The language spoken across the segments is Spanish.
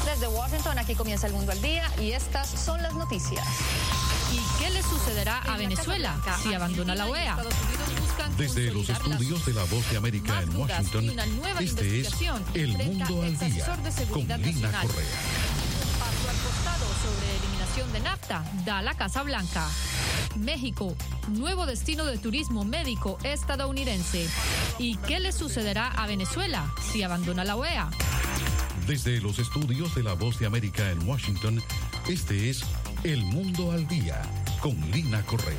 Desde Washington, aquí comienza El Mundo al Día y estas son las noticias. ¿Y qué le sucederá a Venezuela si abandona la OEA? Desde los estudios de La Voz de América en Washington, este es El Mundo al Día con Lina Correa. Paso al costado sobre eliminación de NAFTA da la Casa Blanca. México, nuevo destino de turismo médico estadounidense. ¿Y qué le sucederá a Venezuela si abandona la OEA? Desde los estudios de La Voz de América en Washington, este es El Mundo al Día con Lina Correa.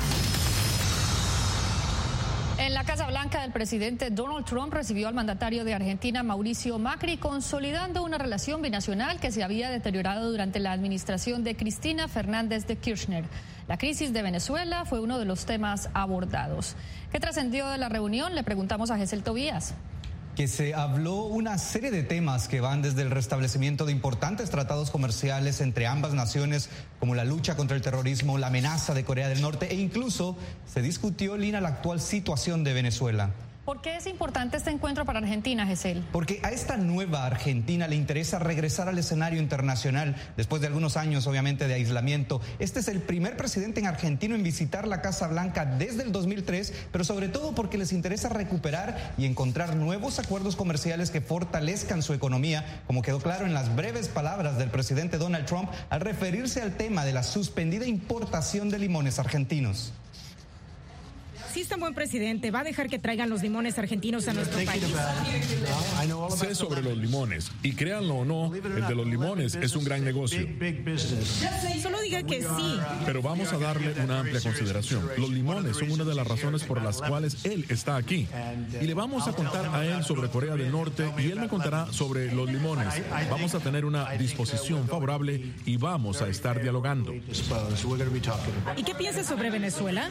En la Casa Blanca, el presidente Donald Trump recibió al mandatario de Argentina, Mauricio Macri, consolidando una relación binacional que se había deteriorado durante la administración de Cristina Fernández de Kirchner. La crisis de Venezuela fue uno de los temas abordados. ¿Qué trascendió de la reunión? Le preguntamos a Gesell Tobías. Que se habló una serie de temas que van desde el restablecimiento de importantes tratados comerciales entre ambas naciones, como la lucha contra el terrorismo, la amenaza de Corea del Norte e incluso se discutió, Lina, la actual situación de Venezuela. ¿Por qué es importante este encuentro para Argentina, Gesell? Porque a esta nueva Argentina le interesa regresar al escenario internacional después de algunos años, obviamente, de aislamiento. Este es el primer presidente argentino en visitar la Casa Blanca desde el 2003, pero sobre todo porque les interesa recuperar y encontrar nuevos acuerdos comerciales que fortalezcan su economía, como quedó claro en las breves palabras del presidente Donald Trump al referirse al tema de la suspendida importación de limones argentinos. Si es tan buen presidente, ¿va a dejar que traigan los limones argentinos a nuestro país? Sé sobre los limones, y créanlo o no, el de los limones es un gran negocio. Solo diga que sí. Pero vamos a darle una amplia consideración. Los limones son una de las razones por las cuales él está aquí. Y le vamos a contar a él sobre Corea del Norte y él me contará sobre los limones. Vamos a tener una disposición favorable y vamos a estar dialogando. ¿Y qué piensa sobre Venezuela?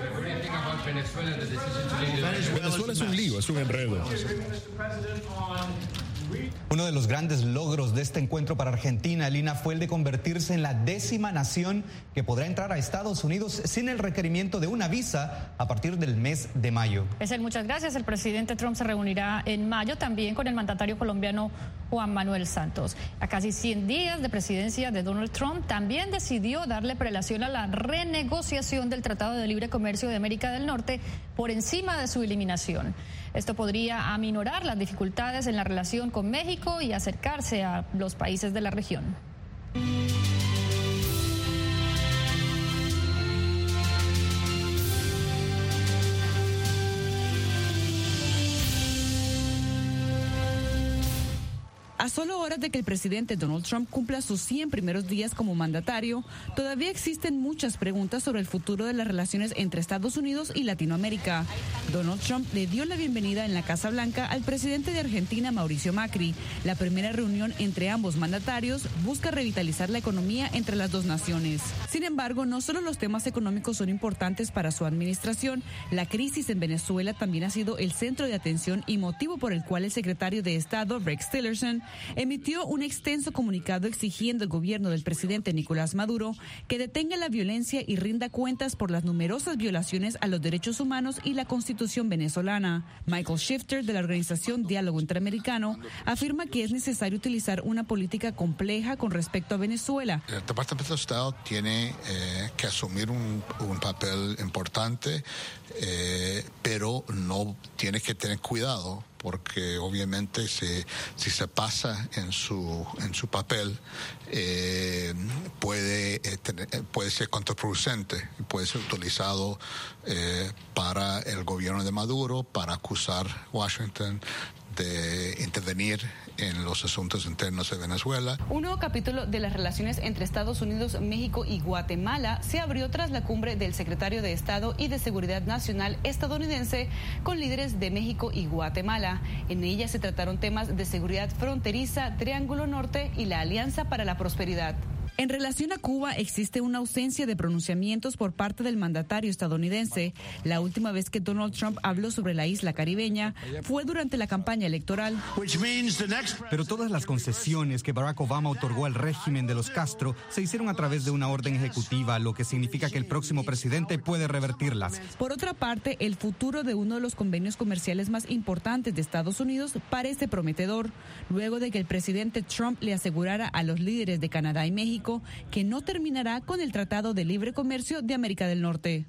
Venezuela es un lío, es un enredo. Uno de los grandes logros de este encuentro para Argentina, Lina, fue el de convertirse en la 10ª nación que podrá entrar a Estados Unidos sin el requerimiento de una visa a partir del mes de mayo. Muchas gracias. El presidente Trump se reunirá en mayo también con el mandatario colombiano Juan Manuel Santos. A casi 100 días de presidencia de Donald Trump, también decidió darle prelación a la renegociación del Tratado de Libre Comercio de América del Norte por encima de su eliminación. Esto podría aminorar las dificultades en la relación con México y acercarse a los países de la región. A solo horas de que el presidente Donald Trump cumpla sus 100 primeros días como mandatario, todavía existen muchas preguntas sobre el futuro de las relaciones entre Estados Unidos y Latinoamérica. Donald Trump le dio la bienvenida en la Casa Blanca al presidente de Argentina, Mauricio Macri. La primera reunión entre ambos mandatarios busca revitalizar la economía entre las dos naciones. Sin embargo, no solo los temas económicos son importantes para su administración, la crisis en Venezuela también ha sido el centro de atención y motivo por el cual el secretario de Estado, Rex Tillerson, emitió un extenso comunicado exigiendo al gobierno del presidente Nicolás Maduro que detenga la violencia y rinda cuentas por las numerosas violaciones a los derechos humanos y la Constitución venezolana. Michael Shifter, de la organización Diálogo Interamericano, afirma que es necesario utilizar una política compleja con respecto a Venezuela. El Departamento de Estado tiene que asumir un papel importante, pero no tiene que tener cuidado, porque obviamente si se pasa en su papel puede ser contraproducente, puede ser utilizado para el gobierno de Maduro, para acusar a Washington de intervenir en los asuntos internos de Venezuela. Un nuevo capítulo de las relaciones entre Estados Unidos, México y Guatemala se abrió tras la cumbre del secretario de Estado y de Seguridad Nacional estadounidense con líderes de México y Guatemala. En ella se trataron temas de seguridad fronteriza, Triángulo Norte y la Alianza para la Prosperidad. En relación a Cuba, existe una ausencia de pronunciamientos por parte del mandatario estadounidense. La última vez que Donald Trump habló sobre la isla caribeña fue durante la campaña electoral. Pero todas las concesiones que Barack Obama otorgó al régimen de los Castro se hicieron a través de una orden ejecutiva, lo que significa que el próximo presidente puede revertirlas. Por otra parte, el futuro de uno de los convenios comerciales más importantes de Estados Unidos parece prometedor, luego de que el presidente Trump le asegurara a los líderes de Canadá y México que no terminará con el Tratado de Libre Comercio de América del Norte.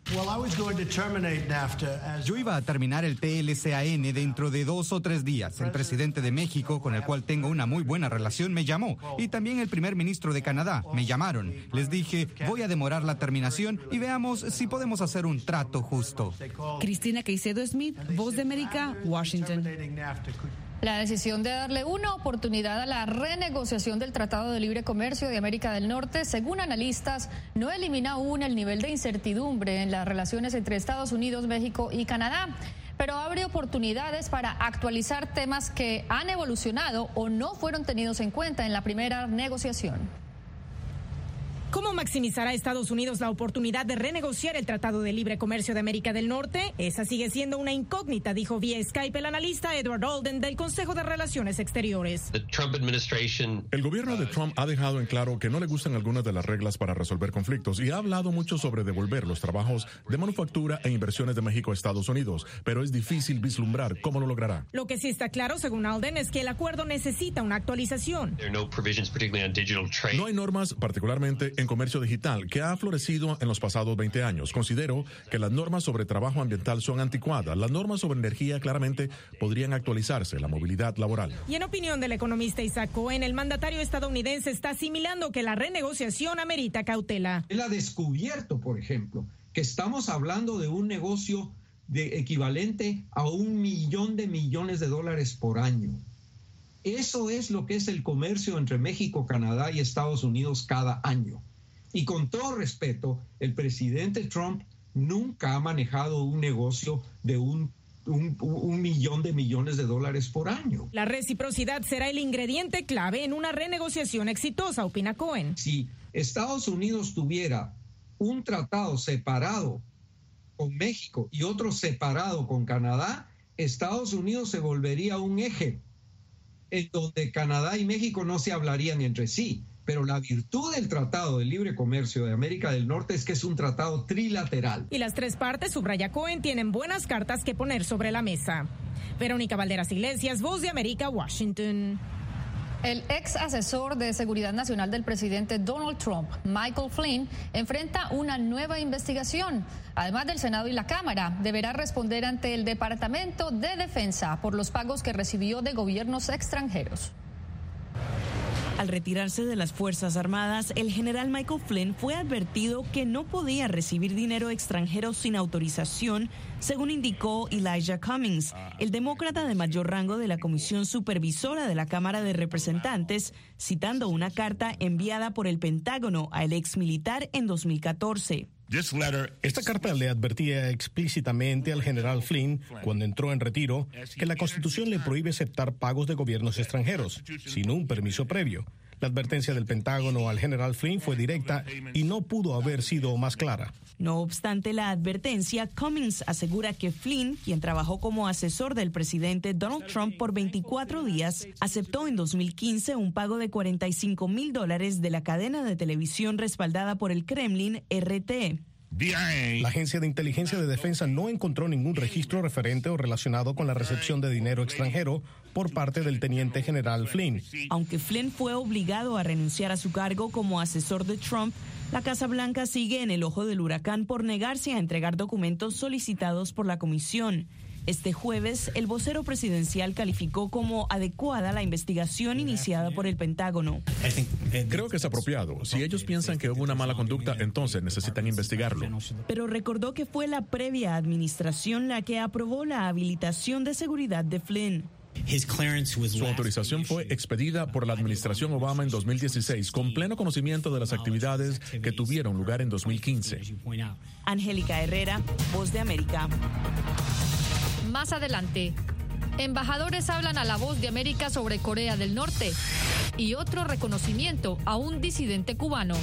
Yo iba a terminar el TLCAN dentro de 2 o 3 días. El presidente de México, con el cual tengo una muy buena relación, me llamó. Y también el primer ministro de Canadá me llamaron. Les dije, voy a demorar la terminación y veamos si podemos hacer un trato justo. Cristina Caicedo Smith, Voz de América, Washington. La decisión de darle una oportunidad a la renegociación del Tratado de Libre Comercio de América del Norte, según analistas, no elimina aún el nivel de incertidumbre en las relaciones entre Estados Unidos, México y Canadá, pero abre oportunidades para actualizar temas que han evolucionado o no fueron tenidos en cuenta en la primera negociación. ¿Cómo maximizará Estados Unidos la oportunidad de renegociar el Tratado de Libre Comercio de América del Norte? Esa sigue siendo una incógnita, dijo vía Skype el analista Edward Alden del Consejo de Relaciones Exteriores. El gobierno de Trump ha dejado en claro que no le gustan algunas de las reglas para resolver conflictos y ha hablado mucho sobre devolver los trabajos de manufactura e inversiones de México a Estados Unidos, pero es difícil vislumbrar cómo lo logrará. Lo que sí está claro, según Alden, es que el acuerdo necesita una actualización. No hay normas, particularmente en comercio digital, que ha florecido en los pasados 20 años. Considero que las normas sobre trabajo ambiental son anticuadas. Las normas sobre energía claramente podrían actualizarse, la movilidad laboral. Y en opinión del economista Isaac Cohen, el mandatario estadounidense está asimilando que la renegociación amerita cautela. Él ha descubierto, por ejemplo, que estamos hablando de un negocio de equivalente a $1 millón de millones de dólares por año. Eso es lo que es el comercio entre México, Canadá y Estados Unidos cada año. Y con todo respeto, el presidente Trump nunca ha manejado un negocio de un millón de millones de dólares por año. La reciprocidad será el ingrediente clave en una renegociación exitosa, opina Cohen. Si Estados Unidos tuviera un tratado separado con México y otro separado con Canadá, Estados Unidos se volvería un eje en donde Canadá y México no se hablarían entre sí. Pero la virtud del Tratado de Libre Comercio de América del Norte es que es un tratado trilateral. Y las tres partes, subraya Cohen, tienen buenas cartas que poner sobre la mesa. Verónica Valderas Iglesias, Voz de América, Washington. El ex asesor de Seguridad Nacional del presidente Donald Trump, Michael Flynn, enfrenta una nueva investigación. Además del Senado y la Cámara, deberá responder ante el Departamento de Defensa por los pagos que recibió de gobiernos extranjeros. Al retirarse de las Fuerzas Armadas, el general Michael Flynn fue advertido que no podía recibir dinero extranjero sin autorización, según indicó Elijah Cummings, el demócrata de mayor rango de la Comisión Supervisora de la Cámara de Representantes, citando una carta enviada por el Pentágono al ex militar en 2014. Esta carta le advertía explícitamente al general Flynn, cuando entró en retiro, que la Constitución le prohíbe aceptar pagos de gobiernos extranjeros, sin un permiso previo. La advertencia del Pentágono al general Flynn fue directa y no pudo haber sido más clara. No obstante la advertencia, Cummings asegura que Flynn, quien trabajó como asesor del presidente Donald Trump por 24 días, aceptó en 2015 un pago de $45,000 de la cadena de televisión respaldada por el Kremlin, RT. La Agencia de Inteligencia de Defensa no encontró ningún registro referente o relacionado con la recepción de dinero extranjero por parte del teniente general Flynn. Aunque Flynn fue obligado a renunciar a su cargo como asesor de Trump, la Casa Blanca sigue en el ojo del huracán por negarse a entregar documentos solicitados por la comisión. Este jueves, el vocero presidencial calificó como adecuada la investigación iniciada por el Pentágono. Creo que es apropiado. Si ellos piensan que hubo una mala conducta, entonces necesitan investigarlo. Pero recordó que fue la previa administración la que aprobó la habilitación de seguridad de Flynn. Su autorización fue expedida por la administración Obama en 2016, con pleno conocimiento de las actividades que tuvieron lugar en 2015. Angélica Herrera, Voz de América. Más adelante, Embajadores hablan a La Voz de América sobre Corea del Norte. Y otro reconocimiento a un disidente cubano.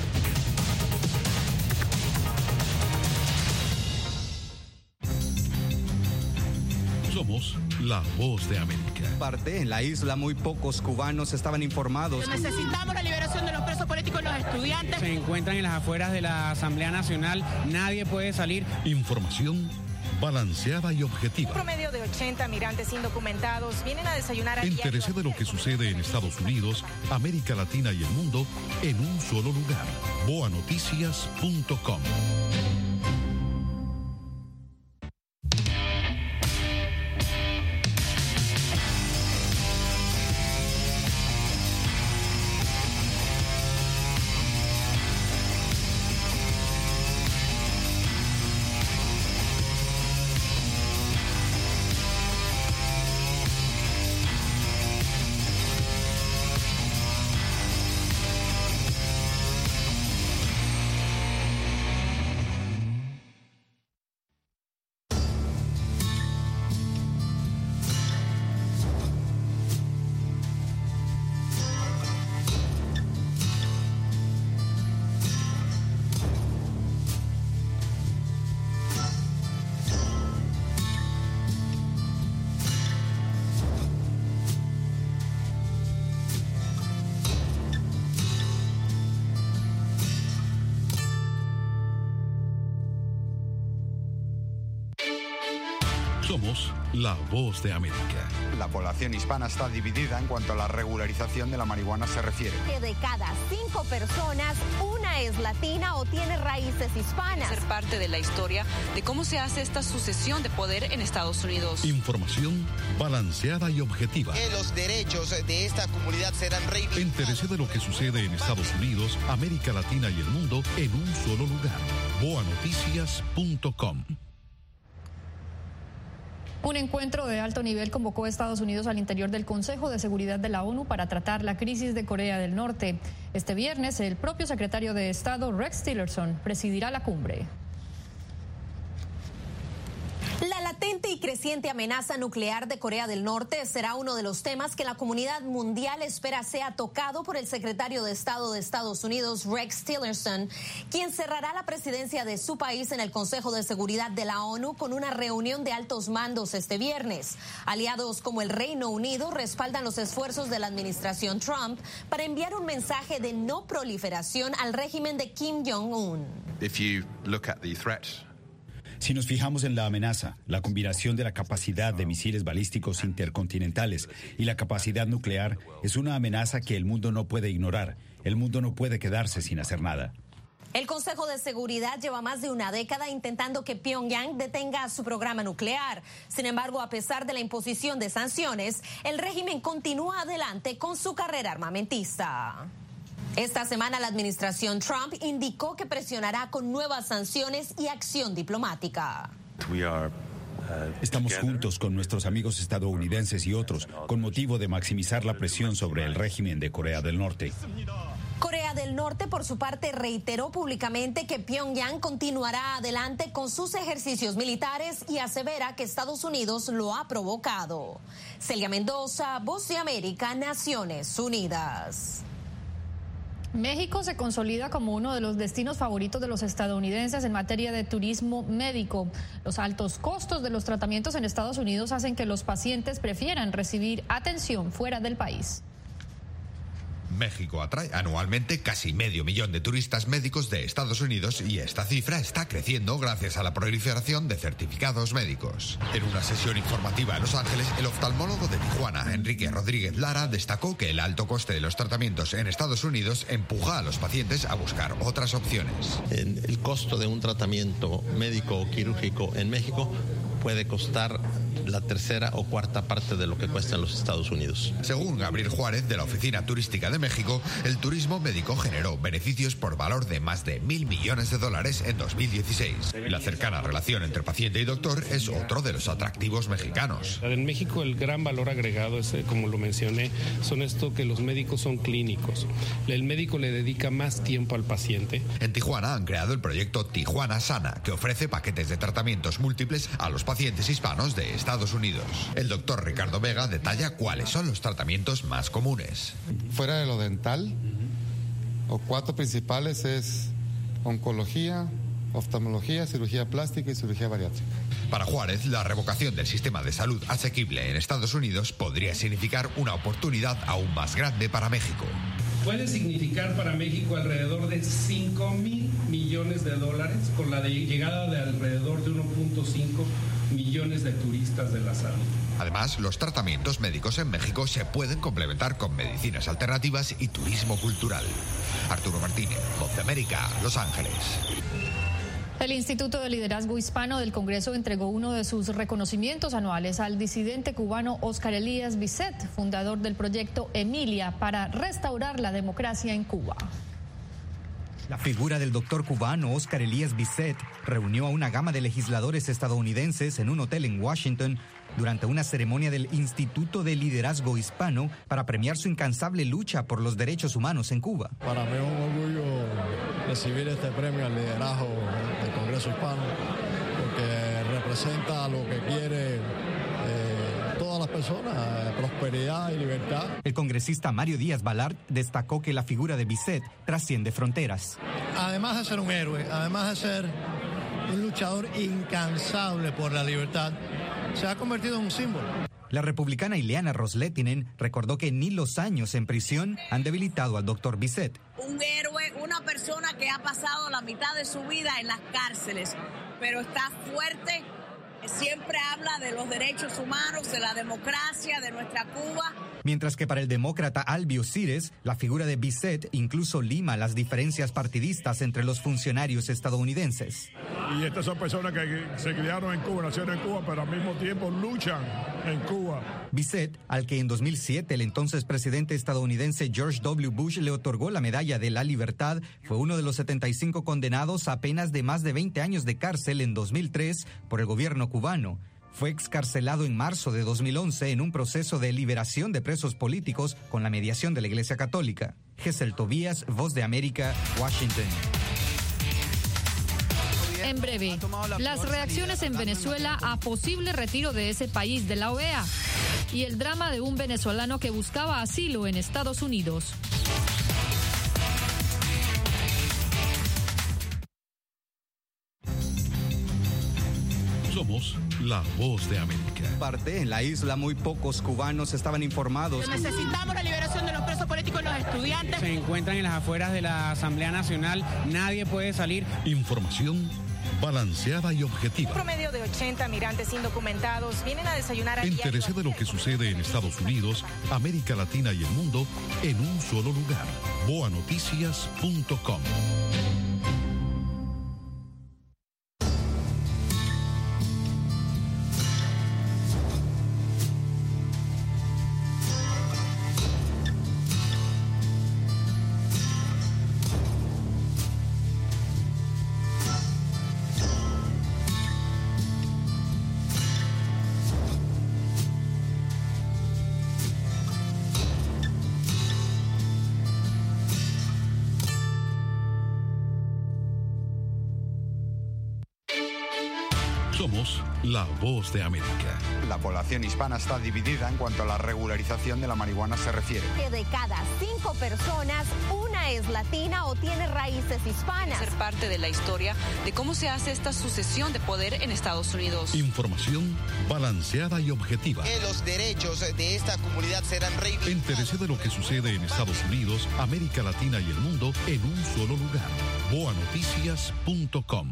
Somos La Voz de América. En la isla muy pocos cubanos estaban informados. Necesitamos la liberación de los presos políticos y los estudiantes. Se encuentran en las afueras de la Asamblea Nacional. Nadie puede salir. Información balanceada y objetiva. Un promedio de 80 migrantes indocumentados vienen a desayunar. Entérese de lo que sucede en Estados Unidos, América Latina y el mundo en un solo lugar. boanoticias.com. Somos La Voz de América. La población hispana está dividida en cuanto a la regularización de la marihuana se refiere. Que de cada 5 personas, una es latina o tiene raíces hispanas. Ser parte de la historia de cómo se hace esta sucesión de poder en Estados Unidos. Información balanceada y objetiva. Que los derechos de esta comunidad serán reivindicados. Entérese de lo que sucede en Estados Unidos, América Latina y el mundo en un solo lugar. boanoticias.com. Un encuentro de alto nivel convocó a Estados Unidos al interior del Consejo de Seguridad de la ONU para tratar la crisis de Corea del Norte. Este viernes, el propio secretario de Estado, Rex Tillerson, presidirá la cumbre. La latente y creciente amenaza nuclear de Corea del Norte será uno de los temas que la comunidad mundial espera sea tocado por el secretario de Estado de Estados Unidos, Rex Tillerson, quien cerrará la presidencia de su país en el Consejo de Seguridad de la ONU con una reunión de altos mandos este viernes. Aliados como el Reino Unido respaldan los esfuerzos de la administración Trump para enviar un mensaje de no proliferación al régimen de Kim Jong-un. Si nos fijamos en la amenaza, la combinación de la capacidad de misiles balísticos intercontinentales y la capacidad nuclear es una amenaza que el mundo no puede ignorar. El mundo no puede quedarse sin hacer nada. El Consejo de Seguridad lleva más de una década intentando que Pyongyang detenga su programa nuclear. Sin embargo, a pesar de la imposición de sanciones, el régimen continúa adelante con su carrera armamentista. Esta semana la administración Trump indicó que presionará con nuevas sanciones y acción diplomática. Estamos juntos con nuestros amigos estadounidenses y otros con motivo de maximizar la presión sobre el régimen de Corea del Norte. Corea del Norte, por su parte, reiteró públicamente que Pyongyang continuará adelante con sus ejercicios militares y asevera que Estados Unidos lo ha provocado. Celia Mendoza, Voz de América, Naciones Unidas. México se consolida como uno de los destinos favoritos de los estadounidenses en materia de turismo médico. Los altos costos de los tratamientos en Estados Unidos hacen que los pacientes prefieran recibir atención fuera del país. México atrae anualmente casi 500.000 de turistas médicos de Estados Unidos y esta cifra está creciendo gracias a la proliferación de certificados médicos. En una sesión informativa en Los Ángeles, el oftalmólogo de Tijuana, Enrique Rodríguez Lara, destacó que el alto coste de los tratamientos en Estados Unidos empuja a los pacientes a buscar otras opciones. El costo de un tratamiento médico o quirúrgico en México puede costar la tercera o cuarta parte de lo que cuesta en los Estados Unidos. Según Gabriel Juárez, de la Oficina Turística de México, el turismo médico generó beneficios por valor de más de $1.000 millones en 2016. La cercana relación entre paciente y doctor es otro de los atractivos mexicanos. En México el gran valor agregado es, como lo mencioné, son esto que los médicos son clínicos. El médico le dedica más tiempo al paciente. En Tijuana han creado el proyecto Tijuana Sana, que ofrece paquetes de tratamientos múltiples a los pacientes hispanos de esta Estados Unidos. El doctor Ricardo Vega detalla cuáles son los tratamientos más comunes. Fuera de lo dental, los 4 principales es oncología, oftalmología, cirugía plástica y cirugía bariátrica. Para Juárez, la revocación del sistema de salud asequible en Estados Unidos podría significar una oportunidad aún más grande para México. Puede significar para México alrededor de 5,000 millones de dólares con la llegada de alrededor de 1.5 millones de turistas de la salud. Además, los tratamientos médicos en México se pueden complementar con medicinas alternativas y turismo cultural. Arturo Martínez, Voz de América, Los Ángeles. El Instituto de Liderazgo Hispano del Congreso entregó uno de sus reconocimientos anuales al disidente cubano Óscar Elías Bisset, fundador del proyecto Emilia para restaurar la democracia en Cuba. La figura del doctor cubano Óscar Elías Bisset reunió a una gama de legisladores estadounidenses en un hotel en Washington durante una ceremonia del Instituto de Liderazgo Hispano para premiar su incansable lucha por los derechos humanos en Cuba. Para mí es un orgullo recibir este premio al liderazgo del Congreso Hispano, porque representa lo que quiere todas las personas, prosperidad y libertad. El congresista Mario Díaz Balart destacó que la figura de Bisset trasciende fronteras. Además de ser un héroe, además de ser un luchador incansable por la libertad, se ha convertido en un símbolo. La republicana Ileana Ros-Lehtinen recordó que ni los años en prisión han debilitado al doctor Bisset. Un héroe, una persona que ha pasado la mitad de su vida en las cárceles, pero está fuerte, siempre habla de los derechos humanos, de la democracia, de nuestra Cuba. Mientras que para el demócrata Albio Cires, la figura de Bisset incluso lima las diferencias partidistas entre los funcionarios estadounidenses. Y estas son personas que se criaron en Cuba, nacieron en Cuba, pero al mismo tiempo luchan en Cuba. Bisset, al que en 2007 el entonces presidente estadounidense George W. Bush le otorgó la Medalla de la Libertad, fue uno de los 75 condenados a penas de más de 20 años de cárcel en 2003 por el gobierno cubano. Fue excarcelado en marzo de 2011 en un proceso de liberación de presos políticos con la mediación de la Iglesia Católica. Gesell Tobías, Voz de América, Washington. En breve, las reacciones en Venezuela a posible retiro de ese país de la OEA y el drama de un venezolano que buscaba asilo en Estados Unidos. Somos la Voz de América. En la isla muy pocos cubanos estaban informados. Necesitamos la liberación de los presos políticos y los estudiantes. Se encuentran en las afueras de la Asamblea Nacional, nadie puede salir. Información balanceada y objetiva. Un promedio de 80 migrantes indocumentados vienen a desayunar. Entérese de lo que sucede en Estados Unidos, América Latina y el mundo en un solo lugar. boanoticias.com. Somos la Voz de América. La población hispana está dividida en cuanto a la regularización de la marihuana se refiere. Que de cada 5 personas, una es latina o tiene raíces hispanas. Ser parte de la historia de cómo se hace esta sucesión de poder en Estados Unidos. Información balanceada y objetiva. Que los derechos de esta comunidad serán reivindicados. Entérese de lo que sucede en Estados Unidos, América Latina y el mundo en un solo lugar. boanoticias.com.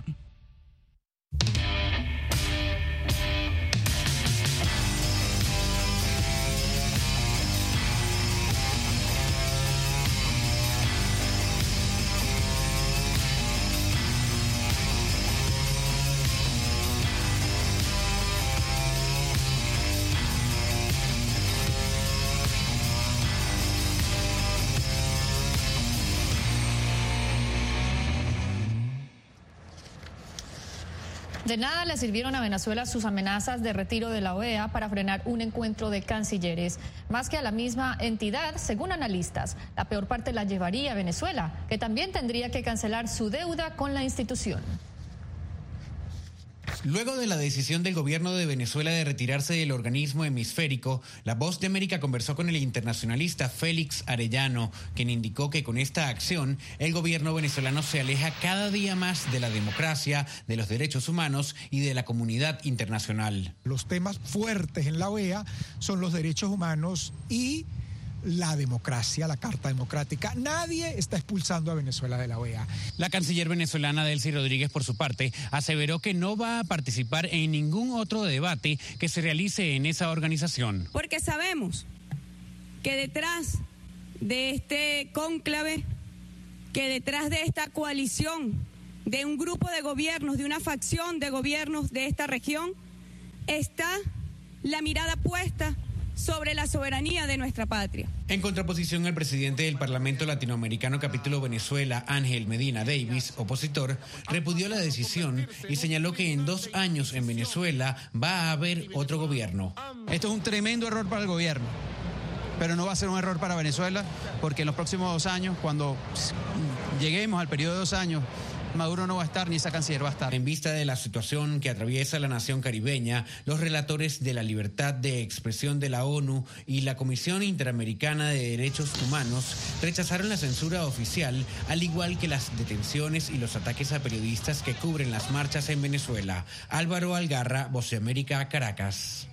De nada le sirvieron a Venezuela sus amenazas de retiro de la OEA para frenar un encuentro de cancilleres. Más que a la misma entidad, según analistas, la peor parte la llevaría a Venezuela, que también tendría que cancelar su deuda con la institución. Luego de la decisión del gobierno de Venezuela de retirarse del organismo hemisférico, La Voz de América conversó con el internacionalista Félix Arellano, quien indicó que con esta acción el gobierno venezolano se aleja cada día más de la democracia, de los derechos humanos y de la comunidad internacional. Los temas fuertes en la OEA son los derechos humanos y la democracia, la Carta Democrática. Nadie está expulsando a Venezuela de la OEA. La canciller venezolana Delcy Rodríguez, por su parte, aseveró que no va a participar en ningún otro debate que se realice en esa organización. Porque sabemos que detrás de este cónclave, que detrás de esta coalición, de un grupo de gobiernos, de una facción de gobiernos de esta región, está la mirada puesta sobre la soberanía de nuestra patria. En contraposición, el presidente del Parlamento Latinoamericano Capítulo Venezuela, Ángel Medina Davis, opositor, repudió la decisión y señaló que en 2 años en Venezuela va a haber otro gobierno. Esto es un tremendo error para el gobierno, pero no va a ser un error para Venezuela, porque en los próximos 2 años, cuando lleguemos al periodo de 2 años, Maduro no va a estar ni esa canciller va a estar. En vista de la situación que atraviesa la nación caribeña, los relatores de la libertad de expresión de la ONU y la Comisión Interamericana de Derechos Humanos rechazaron la censura oficial, al igual que las detenciones y los ataques a periodistas que cubren las marchas en Venezuela. Álvaro Algarra, Voz de América, Caracas.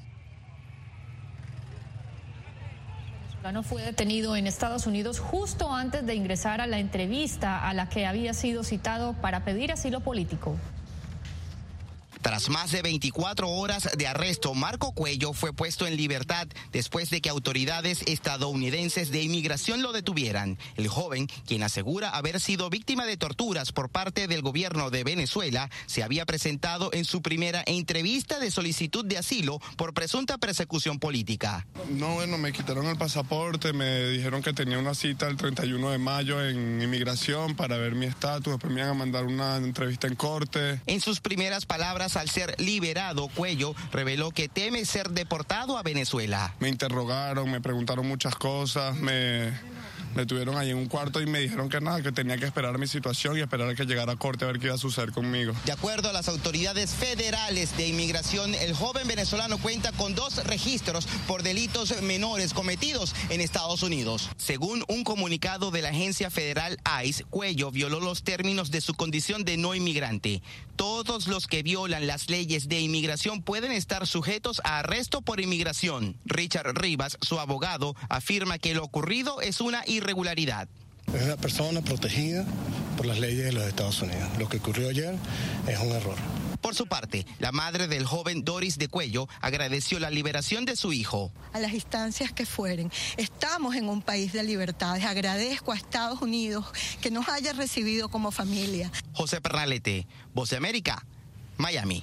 Fue detenido en Estados Unidos justo antes de ingresar a la entrevista a la que había sido citado para pedir asilo político. Tras más de 24 horas de arresto, Marco Cuello fue puesto en libertad después de que autoridades estadounidenses de inmigración lo detuvieran. El joven, quien asegura haber sido víctima de torturas por parte del gobierno de Venezuela, se había presentado en su primera entrevista de solicitud de asilo por presunta persecución política. No, bueno, me quitaron el pasaporte, me dijeron que tenía una cita el 31 de mayo en inmigración para ver mi estatus, después me iban a mandar una entrevista en corte. En sus primeras palabras, al ser liberado, Cuello reveló que teme ser deportado a Venezuela. Me interrogaron, me preguntaron muchas cosas, me tuvieron ahí en un cuarto y me dijeron que nada, que tenía que esperar mi situación y esperar a que llegara a corte a ver qué iba a suceder conmigo. De acuerdo a las autoridades federales de inmigración, el joven venezolano cuenta con 2 registros por delitos menores cometidos en Estados Unidos. Según un comunicado de la agencia federal ICE, Cuello violó los términos de su condición de no inmigrante. Todos los que violan las leyes de inmigración pueden estar sujetos a arresto por inmigración. Richard Rivas, su abogado, afirma que lo ocurrido es una irregularidad. Es una persona protegida por las leyes de los Estados Unidos. Lo que ocurrió ayer es un error. Por su parte, la madre del joven Doris de Cuello agradeció la liberación de su hijo. A las instancias que fueren, estamos en un país de libertades. Agradezco a Estados Unidos que nos haya recibido como familia. José Pernalete, Voz de América, Miami.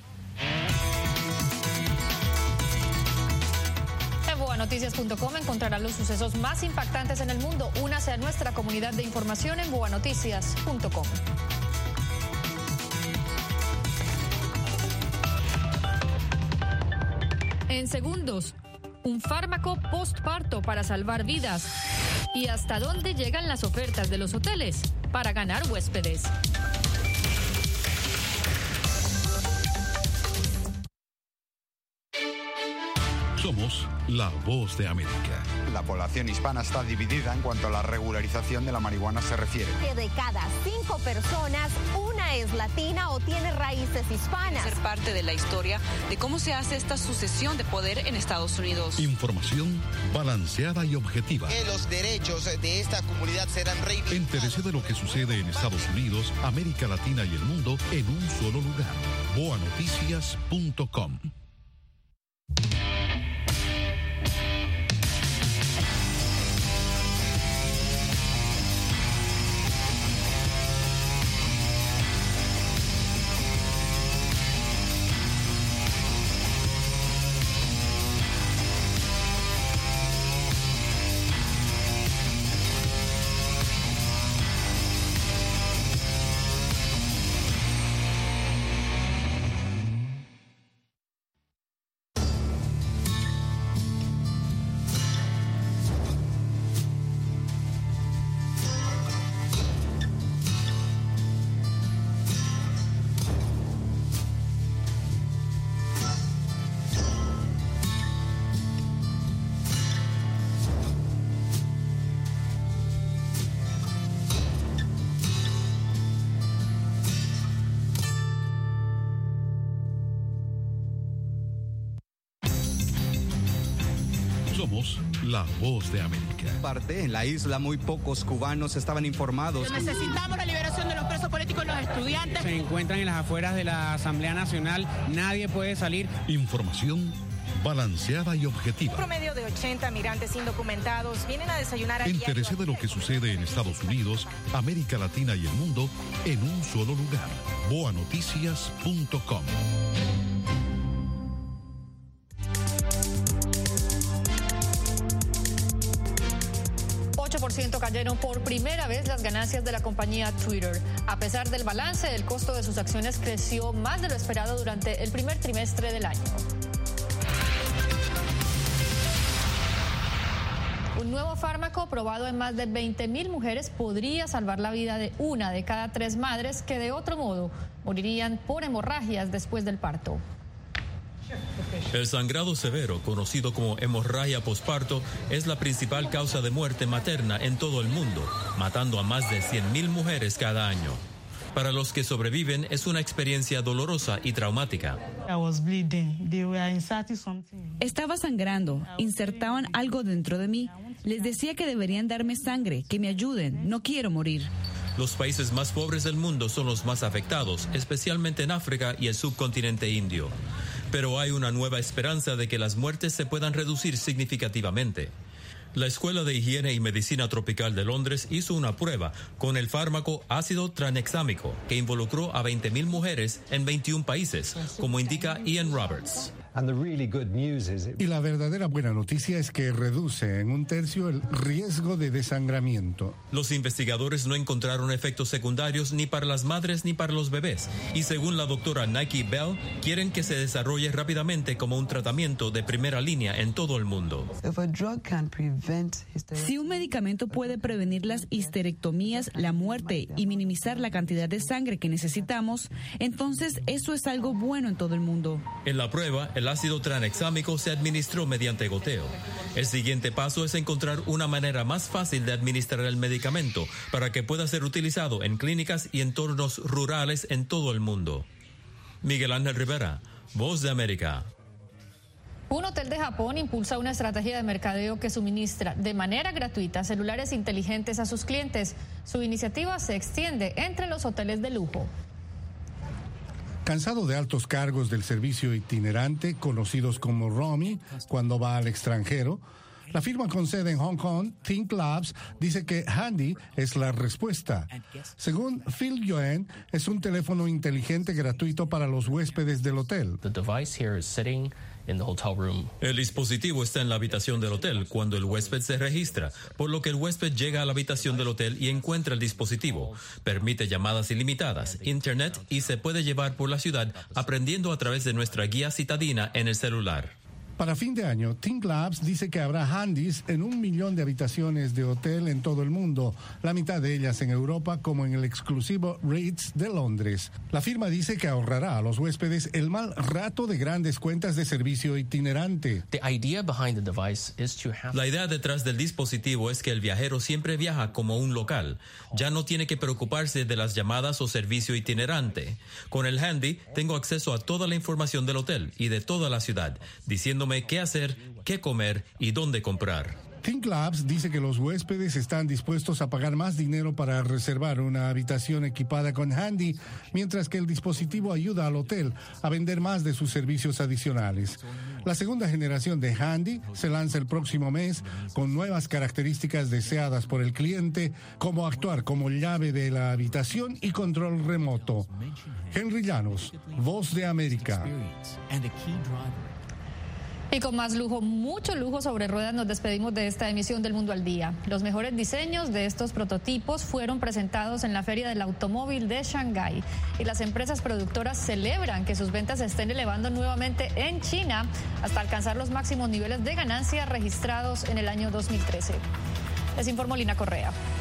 En boanoticias.com encontrarán los sucesos más impactantes en el mundo. Únase a nuestra comunidad de información en boanoticias.com. En segundos, un fármaco postparto para salvar vidas. ¿Y hasta dónde llegan las ofertas de los hoteles para ganar huéspedes? Somos la Voz de América. La población hispana está dividida en cuanto a la regularización de la marihuana se refiere. Que de cada 5 personas, una es latina o tiene raíces hispanas. Ser parte de la historia de cómo se hace esta sucesión de poder en Estados Unidos. Información balanceada y objetiva. Que los derechos de esta comunidad serán reivindicados. Entérese de lo que sucede en Estados Unidos, América Latina y el mundo en un solo lugar. boanoticias.com. Somos la voz de América. En la isla muy pocos cubanos estaban informados. Necesitamos la liberación de los presos políticos y los estudiantes. Se encuentran en las afueras de la Asamblea Nacional, nadie puede salir. Información balanceada y objetiva. Un promedio de 80 migrantes indocumentados vienen a desayunar a diario. Entérese de lo que sucede en Estados Unidos, América Latina y el mundo en un solo lugar. boanoticias.com. Cayeron por primera vez las ganancias de la compañía Twitter. A pesar del balance, el costo de sus acciones creció más de lo esperado durante el primer trimestre del año. Un nuevo fármaco probado en más de 20,000 mujeres podría salvar la vida de 1 de cada 3 madres que de otro modo morirían por hemorragias después del parto. El sangrado severo, conocido como hemorragia posparto, es la principal causa de muerte materna en todo el mundo, matando a más de 100,000 mujeres cada año. Para los que sobreviven es una experiencia dolorosa y traumática. Estaba sangrando, insertaban algo dentro de mí. Les decía que deberían darme sangre, que me ayuden, no quiero morir. Los países más pobres del mundo son los más afectados, especialmente en África y el subcontinente indio. Pero hay una nueva esperanza de que las muertes se puedan reducir significativamente. La Escuela de Higiene y Medicina Tropical de Londres hizo una prueba con el fármaco ácido tranexámico que involucró a 20,000 mujeres en 21 países, como indica Ian Roberts. Y la verdadera buena noticia es que reduce en 1/3 el riesgo de desangramiento. Los investigadores no encontraron efectos secundarios ni para las madres ni para los bebés. Y según la doctora Nikki Bell, quieren que se desarrolle rápidamente como un tratamiento de primera línea en todo el mundo. Si un medicamento puede prevenir las histerectomías, la muerte y minimizar la cantidad de sangre que necesitamos, entonces eso es algo bueno en todo el mundo. En la prueba, el ácido tranexámico se administró mediante goteo. El siguiente paso es encontrar una manera más fácil de administrar el medicamento para que pueda ser utilizado en clínicas y entornos rurales en todo el mundo. Miguel Ángel Rivera, Voz de América. Un hotel de Japón impulsa una estrategia de mercadeo que suministra de manera gratuita celulares inteligentes a sus clientes. Su iniciativa se extiende entre los hoteles de lujo. Cansado de altos cargos del servicio itinerante, conocidos como roaming, cuando va al extranjero, la firma con sede en Hong Kong, Think Labs, dice que Handy es la respuesta. Según Phil Yuen, es un teléfono inteligente gratuito para los huéspedes del hotel. El dispositivo está en la habitación del hotel cuando el huésped se registra, por lo que el huésped llega a la habitación del hotel y encuentra el dispositivo. Permite llamadas ilimitadas, internet y se puede llevar por la ciudad aprendiendo a través de nuestra guía citadina en el celular. Para fin de año, Think Labs dice que habrá Handys en 1 millón de habitaciones de hotel en todo el mundo, la mitad de ellas en Europa, como en el exclusivo Ritz de Londres. La firma dice que ahorrará a los huéspedes el mal rato de grandes cuentas de servicio itinerante. La idea detrás del dispositivo es que el viajero siempre viaja como un local. Ya no tiene que preocuparse de las llamadas o servicio itinerante. Con el Handy tengo acceso a toda la información del hotel y de toda la ciudad, diciéndome qué hacer, qué comer y dónde comprar. Think Labs dice que los huéspedes están dispuestos a pagar más dinero para reservar una habitación equipada con Handy, mientras que el dispositivo ayuda al hotel a vender más de sus servicios adicionales. La segunda generación de Handy se lanza el próximo mes con nuevas características deseadas por el cliente, como actuar como llave de la habitación y control remoto. Henry Llanos, Voz de América. Y con más lujo, mucho lujo sobre ruedas, nos despedimos de esta emisión del Mundo al Día. Los mejores diseños de estos prototipos fueron presentados en la Feria del Automóvil de Shanghái y las empresas productoras celebran que sus ventas se estén elevando nuevamente en China hasta alcanzar los máximos niveles de ganancia registrados en el año 2013. Les informó Lina Correa.